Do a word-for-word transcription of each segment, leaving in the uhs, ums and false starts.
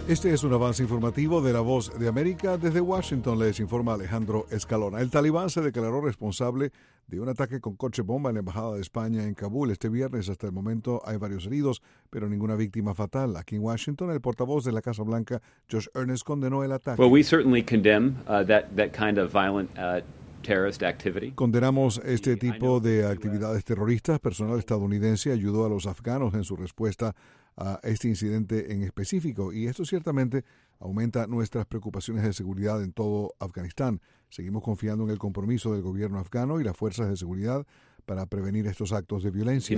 Este es un avance informativo de La Voz de América. Desde Washington les informa Alejandro Escalona. El talibán se declaró responsable de un ataque con coche bomba en la Embajada de España en Kabul este viernes. Hasta el momento hay varios heridos, pero ninguna víctima fatal. Aquí en Washington, el portavoz de la Casa Blanca, Josh Earnest, condenó el ataque. Well, we certainly condemn uh, that, that kind of violent uh, terrorist activity. Condenamos este tipo de actividades terroristas. Personal estadounidense ayudó a los afganos en su respuesta a este incidente en específico, y esto ciertamente aumenta nuestras preocupaciones de seguridad en todo Afganistán. Seguimos confiando en el compromiso del gobierno afgano y las fuerzas de seguridad para prevenir estos actos de violencia.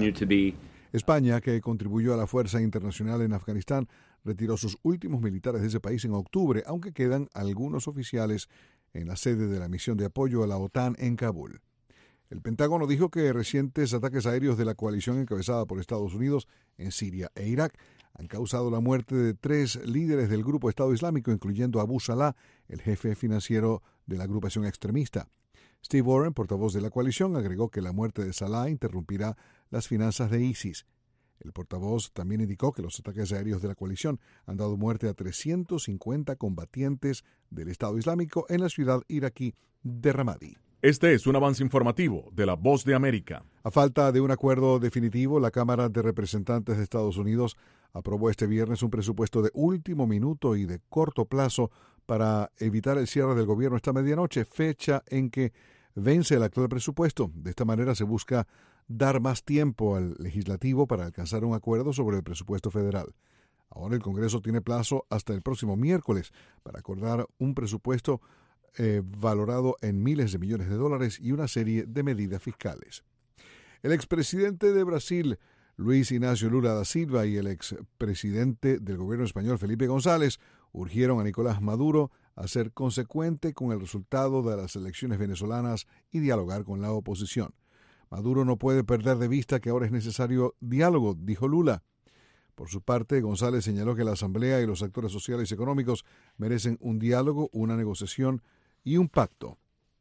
España, que contribuyó a la Fuerza Internacional en Afganistán, retiró sus últimos militares de ese país en octubre, aunque quedan algunos oficiales en la sede de la misión de apoyo a la OTAN en Kabul. El Pentágono dijo que recientes ataques aéreos de la coalición encabezada por Estados Unidos en Siria e Irak han causado la muerte de tres líderes del grupo Estado Islámico, incluyendo Abu Salah, el jefe financiero de la agrupación extremista. Steve Warren, portavoz de la coalición, agregó que la muerte de Salah interrumpirá las finanzas de ISIS. El portavoz también indicó que los ataques aéreos de la coalición han dado muerte a trescientos cincuenta combatientes del Estado Islámico en la ciudad iraquí de Ramadi. Este es un avance informativo de La Voz de América. A falta de un acuerdo definitivo, la Cámara de Representantes de Estados Unidos aprobó este viernes un presupuesto de último minuto y de corto plazo para evitar el cierre del gobierno esta medianoche, fecha en que vence el actual presupuesto. De esta manera se busca dar más tiempo al legislativo para alcanzar un acuerdo sobre el presupuesto federal. Ahora el Congreso tiene plazo hasta el próximo miércoles para acordar un presupuesto Eh, valorado en miles de millones de dólares y una serie de medidas fiscales. El expresidente de Brasil, Luis Ignacio Lula da Silva, y el expresidente del gobierno español, Felipe González, urgieron a Nicolás Maduro a ser consecuente con el resultado de las elecciones venezolanas y dialogar con la oposición. Maduro no puede perder de vista que ahora es necesario diálogo, dijo Lula. Por su parte, González señaló que la Asamblea y los actores sociales y económicos merecen un diálogo, una negociación y un pacto.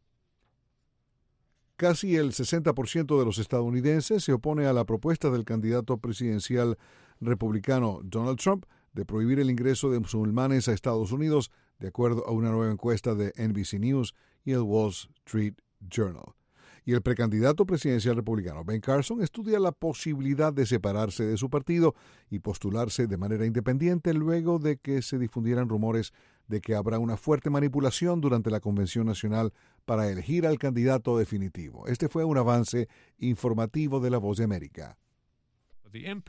Casi el sesenta por ciento de los estadounidenses se opone a la propuesta del candidato presidencial republicano Donald Trump de prohibir el ingreso de musulmanes a Estados Unidos, de acuerdo a una nueva encuesta de N B C News y el Wall Street Journal. Y el precandidato presidencial republicano Ben Carson estudia la posibilidad de separarse de su partido y postularse de manera independiente luego de que se difundieran rumores de que habrá una fuerte manipulación durante la Convención Nacional para elegir al candidato definitivo. Este fue un avance informativo de La Voz de América.